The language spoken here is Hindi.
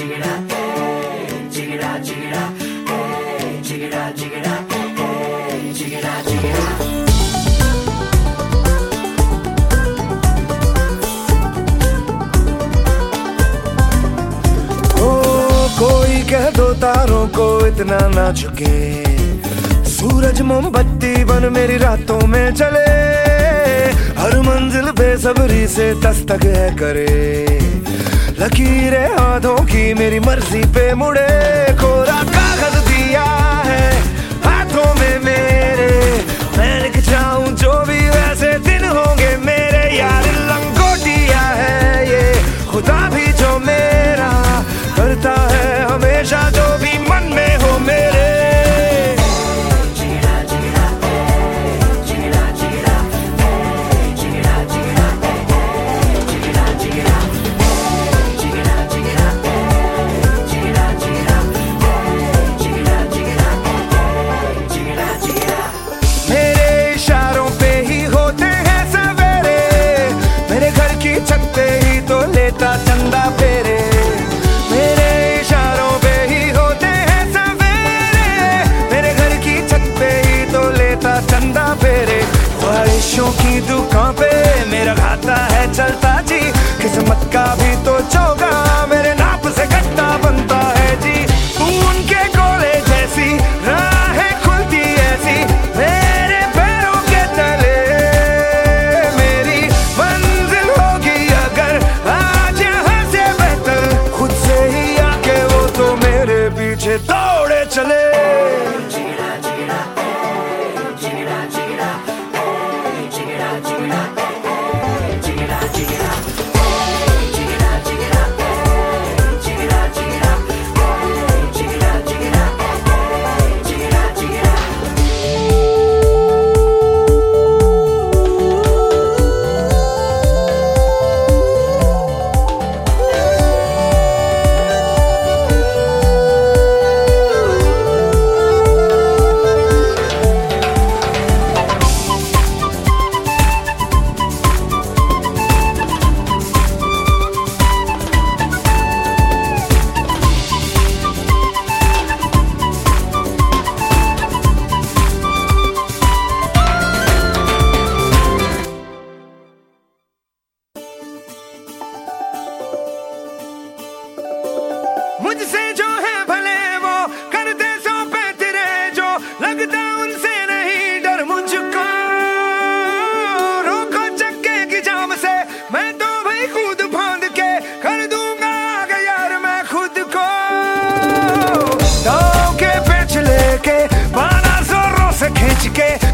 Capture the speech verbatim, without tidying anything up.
jigida, hey, jigida, jigida, hey, jigida, jigida, hey, jigida, jigida. कोई कह दो तारों को इतना ना झुके, सूरज मोमबत्ती बन मेरी रातों में चले, हर मंजिल बेसब्री से दस्तक है करे, लकीरें हाथों की मेरी मर्जी पे मुड़े, कोरा कागज दिया है हाथों में मेरे, मैं लिख जाऊं जो भी वैसे दिन होंगे मेरे, यार लंगोटिया है ये खुदा भी जो मेरा करता है हमेशा जो भी मन में हो मेरे। मेरे इशारों पे ही होते हैं सवेरे, मेरे घर की छत पे ही तो लेता चंदा फेरे, मेरे इशारों पे ही होते हैं सवेरे, मेरे घर की छत पे ही तो लेता चंदा फेरे, ख्वाहिशों की दुकान पे मेरा खाता है चलता जी, किस्मत का भी तो चौगा मेरे नाप से गट्टा बनता है जी, उनके कोले जैसी राहें खुलती ऐसी मेरे पैरों के तले, मेरी मंजिल होगी अगर आज यहाँ से बेहतर, खुद से ही आके वो तो मेरे पीछे दौड़े चले। मुझसे जो है भले वो कर दे सौ पे तेरे, जो लगता उनसे नहीं डर मुझको, रोको चक्के की जाम से मैं तो भाई खुद फांद के कर दूंगा आगे यार मैं खुद को, दांव के पेच लेके बारह जोरों से खींच के